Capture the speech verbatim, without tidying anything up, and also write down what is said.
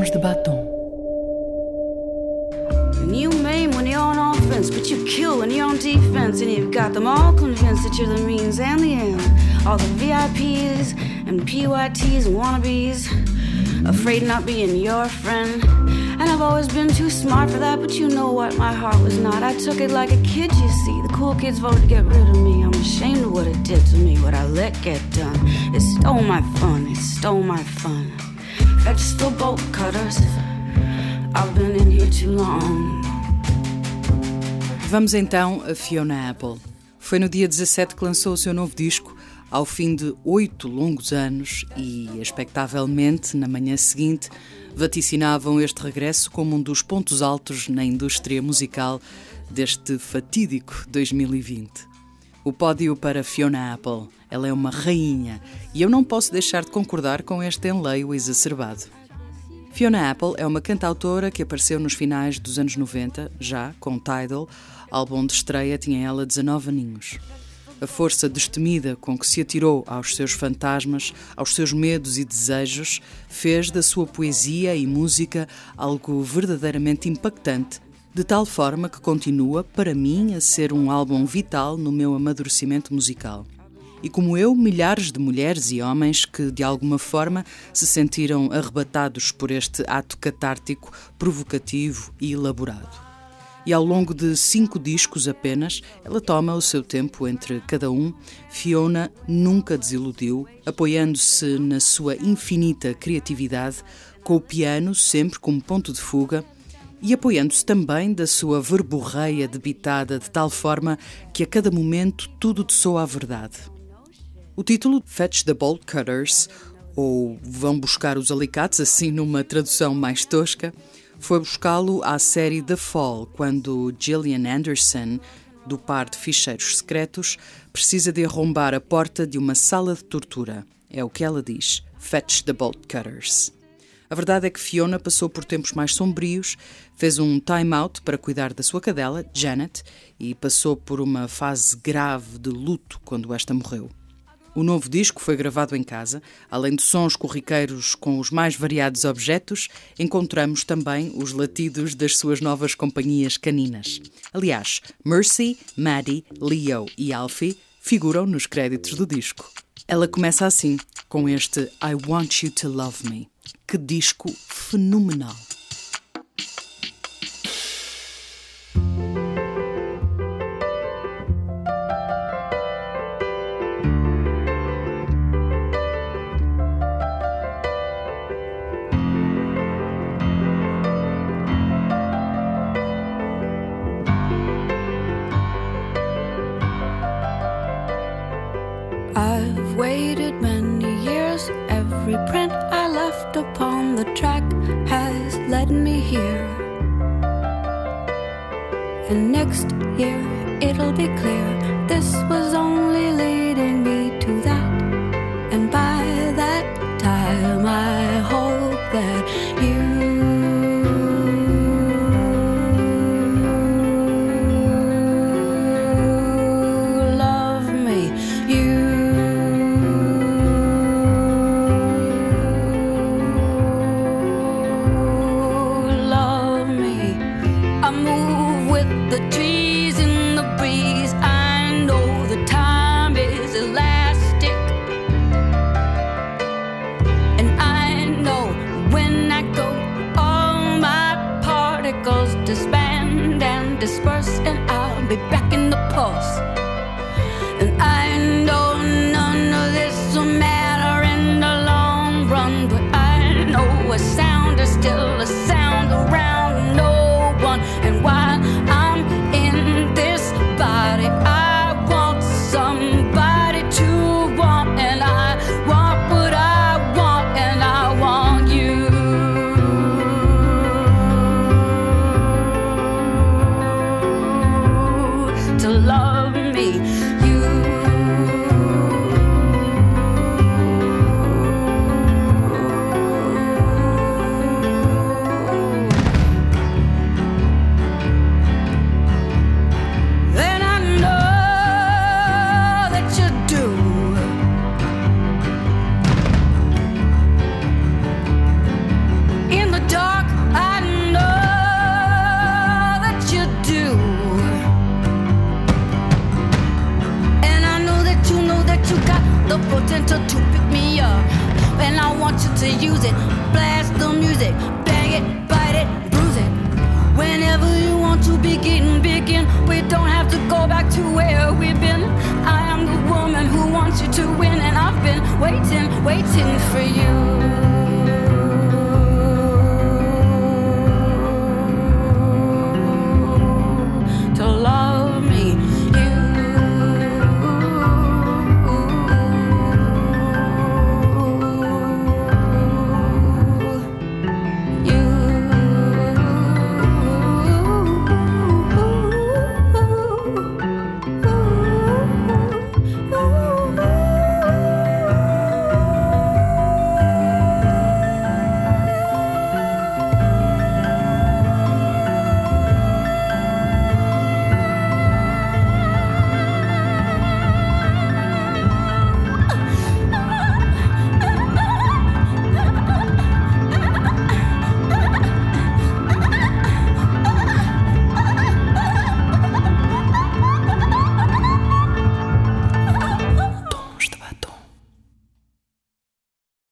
Tons de Batom. You maim when you're on offense, but you kill when you're on defense. And you've got them all convinced that you're the means and the end. All the V I Ps and P Y Ts and wannabes, afraid of not being your friend. And I've always been too smart for that, but you know what, my heart was not. I took it like a kid, you see. The cool kids voted to get rid of me. I'm ashamed of what it did to me, what I let get done. It stole my fun, it stole my fun. Fetch the bolt cutters, I've been in here too long. Vamos então a Fiona Apple. Foi no dia dezassete que lançou o seu novo disco, ao fim de oito longos anos, e, expectavelmente, na manhã seguinte, vaticinavam este regresso como um dos pontos altos na indústria musical deste fatídico dois mil e vinte. O pódio para Fiona Apple. Ela é uma rainha, e eu não posso deixar de concordar com este enleio exacerbado. Fiona Apple é uma cantautora que apareceu nos finais dos anos noventa, já com Tidal, álbum de estreia, tinha ela dezanove aninhos. A força destemida com que se atirou aos seus fantasmas, aos seus medos e desejos, fez da sua poesia e música algo verdadeiramente impactante, de tal forma que continua, para mim, a ser um álbum vital no meu amadurecimento musical. E como eu, milhares de mulheres e homens que, de alguma forma, se sentiram arrebatados por este ato catártico, provocativo e elaborado. E ao longo de cinco discos apenas, ela toma o seu tempo entre cada um. Fiona nunca desiludiu, apoiando-se na sua infinita criatividade, com o piano sempre como ponto de fuga, e apoiando-se também da sua verborreia debitada de tal forma que a cada momento tudo te soa a verdade. O título Fetch the Bolt Cutters, ou Vão Buscar os Alicates, assim numa tradução mais tosca, foi buscá-lo à série The Fall, quando Gillian Anderson, do par de ficheiros secretos, precisa de arrombar a porta de uma sala de tortura. É o que ela diz, Fetch the Bolt Cutters. A verdade é que Fiona passou por tempos mais sombrios, fez um time-out para cuidar da sua cadela, Janet, e passou por uma fase grave de luto quando esta morreu. O novo disco foi gravado em casa. Além de sons corriqueiros com os mais variados objetos, encontramos também os latidos das suas novas companhias caninas. Aliás, Mercy, Maddie, Leo e Alfie figuram nos créditos do disco. Ela começa assim, com este I Want You to Love Me. Que disco fenomenal! I've waited many years, every print I left upon the track has led me here. And next year it'll be clear, this was only leading me to that. And by that time I hope that you disband and disperse, and I'll be back in the pulse. And I know none of this will matter in the long run, but I know a sound is still a sound around no one. And while I'm in this body, I want somebody to want, and I want what I want, and I want you. To love me. to, to pick me up. And I want you to use it. Blast the music, bang it, bite it, bruise it. Whenever you want to begin, begin. We don't have to go back to where we've been. I am the woman who wants you to win, and I've been waiting, waiting for you.